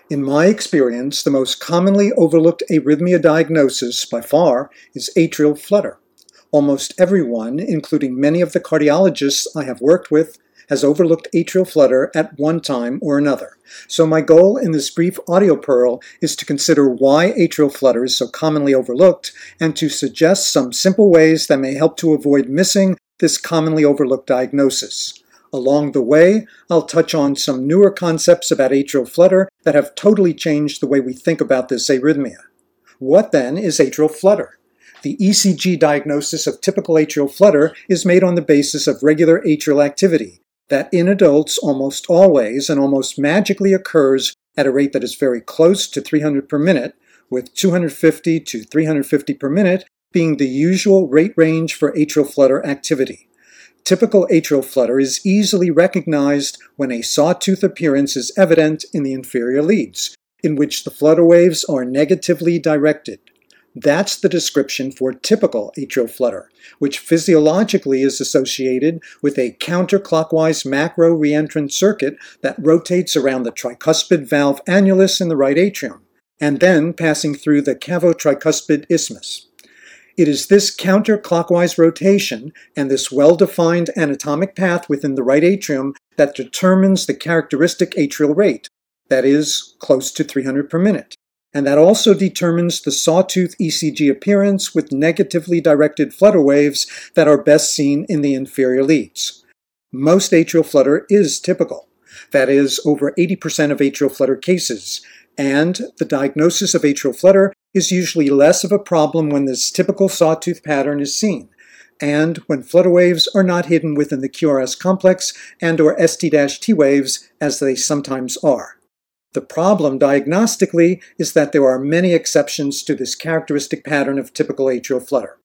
In my experience, the most commonly overlooked arrhythmia diagnosis by far is atrial flutter. Almost everyone, including many of the cardiologists I have worked with, has overlooked atrial flutter at one time or another. So my goal in this brief audio pearl is to consider why atrial flutter is so commonly overlooked and to suggest some simple ways that may help to avoid missing this commonly overlooked diagnosis. Along the way, I'll touch on some newer concepts about atrial flutter that have totally changed the way we think about this arrhythmia. What then is atrial flutter? The ECG diagnosis of typical atrial flutter is made on the basis of regular atrial activity that in adults almost always and almost magically occurs at a rate that is very close to 300 per minute, with 250 to 350 per minute being the usual rate range for atrial flutter activity. Typical atrial flutter is easily recognized when a sawtooth appearance is evident in the inferior leads, in which the flutter waves are negatively directed. That's the description for typical atrial flutter, which physiologically is associated with a counterclockwise macro reentrant circuit that rotates around the tricuspid valve annulus in the right atrium, and then passing through the cavo-tricuspid isthmus. It is this counterclockwise rotation and this well-defined anatomic path within the right atrium that determines the characteristic atrial rate, that is, close to 300 per minute, and that also determines the sawtooth ECG appearance with negatively directed flutter waves that are best seen in the inferior leads. Most atrial flutter is typical, that is, over 80% of atrial flutter cases, and the diagnosis of atrial flutter is usually less of a problem when this typical sawtooth pattern is seen, and when flutter waves are not hidden within the QRS complex and or ST-T waves as they sometimes are. The problem diagnostically is that there are many exceptions to this characteristic pattern of typical atrial flutter.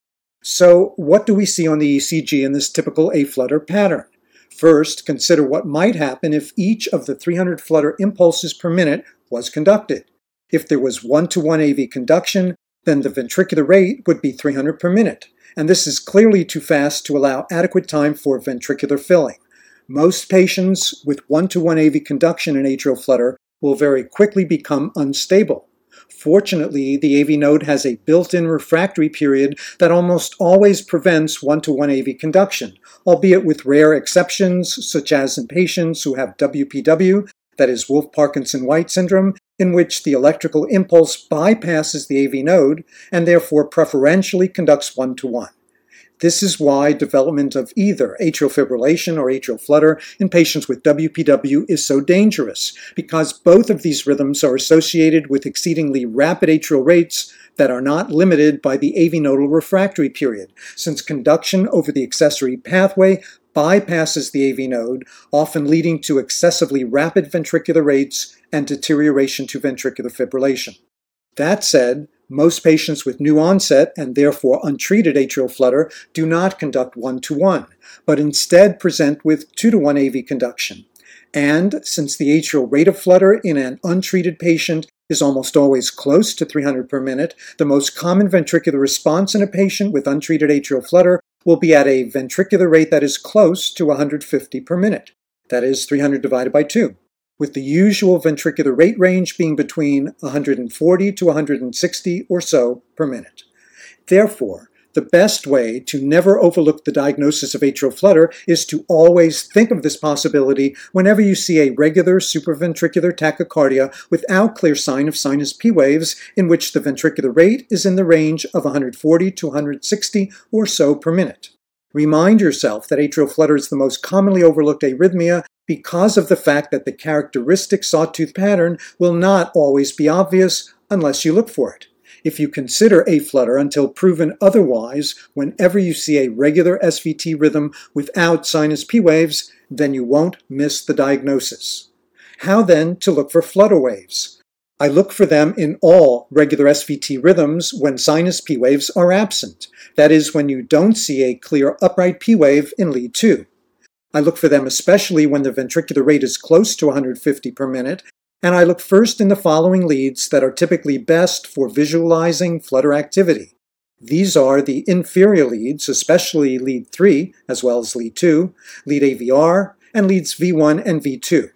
So what do we see on the ECG in this typical A-flutter pattern? First, consider what might happen if each of the 300 flutter impulses per minute was conducted. If there was 1-to-1 AV conduction, then the ventricular rate would be 300 per minute, and this is clearly too fast to allow adequate time for ventricular filling. Most patients with 1-to-1 AV conduction in atrial flutter will very quickly become unstable. Fortunately, the AV node has a built-in refractory period that almost always prevents 1-to-1 AV conduction, albeit with rare exceptions, such as in patients who have WPW, that is Wolff-Parkinson-White syndrome, in which the electrical impulse bypasses the AV node and therefore preferentially conducts 1-to-1. This is why development of either atrial fibrillation or atrial flutter in patients with WPW is so dangerous, because both of these rhythms are associated with exceedingly rapid atrial rates that are not limited by the AV nodal refractory period, since conduction over the accessory pathway bypasses the AV node, often leading to excessively rapid ventricular rates and deterioration to ventricular fibrillation. That said, most patients with new onset and therefore untreated atrial flutter do not conduct 1-to-1, but instead present with 2-to-1 AV conduction. And since the atrial rate of flutter in an untreated patient is almost always close to 300 per minute, the most common ventricular response in a patient with untreated atrial flutter will be at a ventricular rate that is close to 150 per minute, that is 300 divided by 2, with the usual ventricular rate range being between 140 to 160 or so per minute. Therefore, the best way to never overlook the diagnosis of atrial flutter is to always think of this possibility whenever you see a regular supraventricular tachycardia without clear sign of sinus P waves in which the ventricular rate is in the range of 140 to 160 or so per minute. Remind yourself that atrial flutter is the most commonly overlooked arrhythmia because of the fact that the characteristic sawtooth pattern will not always be obvious unless you look for it. If you consider A-flutter until proven otherwise whenever you see a regular SVT rhythm without sinus P waves, then you won't miss the diagnosis. How then to look for flutter waves? I look for them in all regular SVT rhythms when sinus P waves are absent, that is, when you don't see a clear upright P wave in lead 2. I look for them especially when the ventricular rate is close to 150 per minute, and I look first in the following leads that are typically best for visualizing flutter activity. These are the inferior leads, especially lead 3, as well as lead 2, lead AVR, and leads V1 and V2.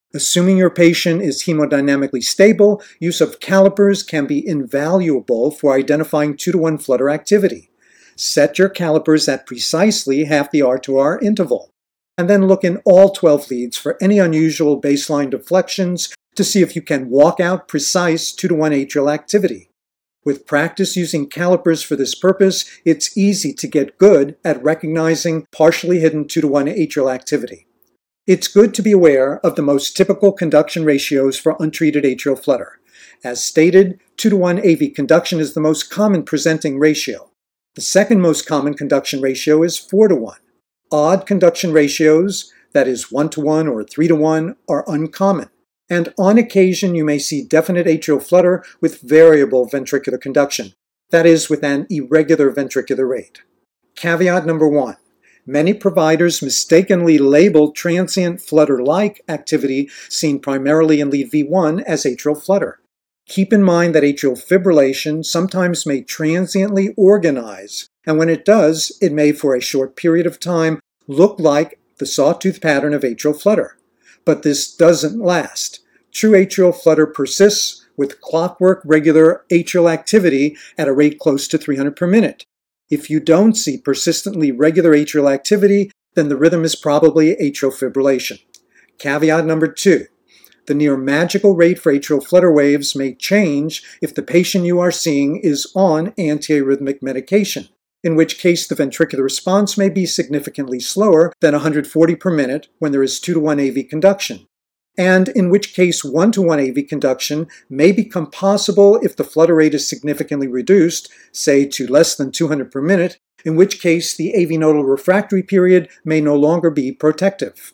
Assuming your patient is hemodynamically stable, use of calipers can be invaluable for identifying 2-to-1 flutter activity. Set your calipers at precisely half the R-to-R interval, and then look in all 12 leads for any unusual baseline deflections to see if you can walk out precise 2-to-1 atrial activity. With practice using calipers for this purpose, it's easy to get good at recognizing partially hidden 2-to-1 atrial activity. It's good to be aware of the most typical conduction ratios for untreated atrial flutter. As stated, 2-to-1 AV conduction is the most common presenting ratio. The second most common conduction ratio is 4-to-1. Odd conduction ratios, that is 1-to-1 or 3-to-1, are uncommon, and on occasion you may see definite atrial flutter with variable ventricular conduction, that is, with an irregular ventricular rate. Caveat number 1. Many providers mistakenly label transient flutter-like activity seen primarily in lead V1 as atrial flutter. Keep in mind that atrial fibrillation sometimes may transiently organize, and when it does, it may for a short period of time look like the sawtooth pattern of atrial flutter. But this doesn't last. True atrial flutter persists with clockwork regular atrial activity at a rate close to 300 per minute. If you don't see persistently regular atrial activity, then the rhythm is probably atrial fibrillation. Caveat number 2. The near magical rate for atrial flutter waves may change if the patient you are seeing is on antiarrhythmic medication, in which case the ventricular response may be significantly slower than 140 per minute when there is 2-to-1 AV conduction, and in which case 1-to-1 AV conduction may become possible if the flutter rate is significantly reduced, say to less than 200 per minute, in which case the AV nodal refractory period may no longer be protective.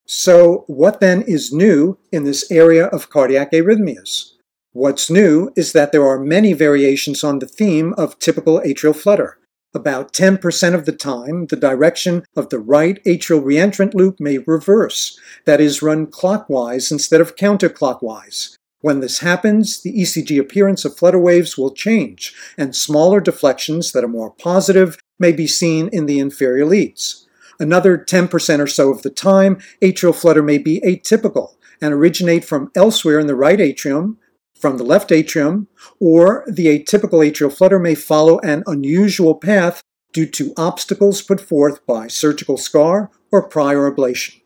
So what then is new in this area of cardiac arrhythmias? What's new is that there are many variations on the theme of typical atrial flutter. About 10% of the time, the direction of the right atrial reentrant loop may reverse, that is, run clockwise instead of counterclockwise. When this happens, the ECG appearance of flutter waves will change, and smaller deflections that are more positive may be seen in the inferior leads. Another 10% or so of the time, atrial flutter may be atypical and originate from elsewhere in the right atrium, from the left atrium, or the atypical atrial flutter may follow an unusual path due to obstacles put forth by surgical scar or prior ablation.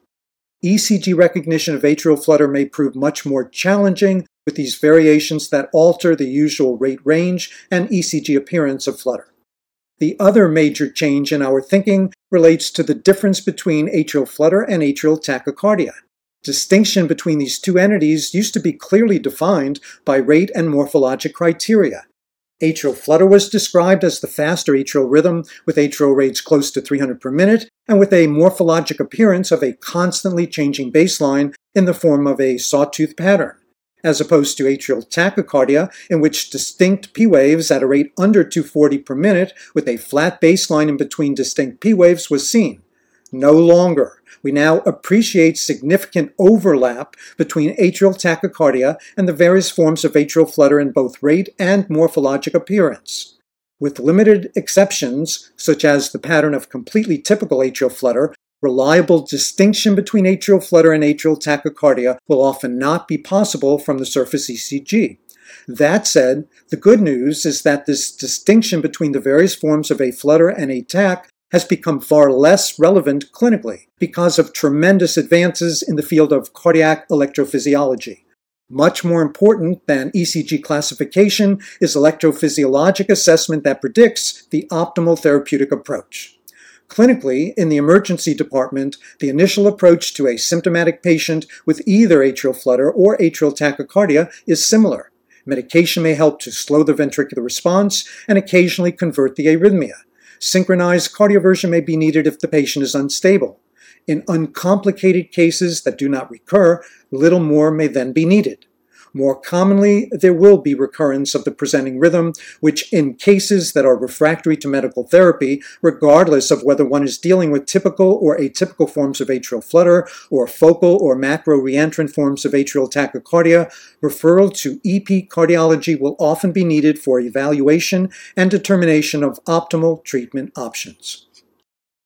ECG recognition of atrial flutter may prove much more challenging with these variations that alter the usual rate range and ECG appearance of flutter. The other major change in our thinking relates to the difference between atrial flutter and atrial tachycardia. Distinction between these two entities used to be clearly defined by rate and morphologic criteria. Atrial flutter was described as the faster atrial rhythm with atrial rates close to 300 per minute and with a morphologic appearance of a constantly changing baseline in the form of a sawtooth pattern, as opposed to atrial tachycardia, in which distinct P waves at a rate under 240 per minute with a flat baseline in between distinct P waves was seen. No longer. We now appreciate significant overlap between atrial tachycardia and the various forms of atrial flutter in both rate and morphologic appearance. With limited exceptions, such as the pattern of completely typical atrial flutter, reliable distinction between atrial flutter and atrial tachycardia will often not be possible from the surface ECG. That said, the good news is that this distinction between the various forms of a flutter and a tach has become far less relevant clinically because of tremendous advances in the field of cardiac electrophysiology. Much more important than ECG classification is electrophysiologic assessment that predicts the optimal therapeutic approach. Clinically, in the emergency department, the initial approach to a symptomatic patient with either atrial flutter or atrial tachycardia is similar. Medication may help to slow the ventricular response and occasionally convert the arrhythmia. Synchronized cardioversion may be needed if the patient is unstable. In uncomplicated cases that do not recur, little more may then be needed. More commonly, there will be recurrence of the presenting rhythm, which in cases that are refractory to medical therapy, regardless of whether one is dealing with typical or atypical forms of atrial flutter or focal or macro reentrant forms of atrial tachycardia, referral to EP cardiology will often be needed for evaluation and determination of optimal treatment options.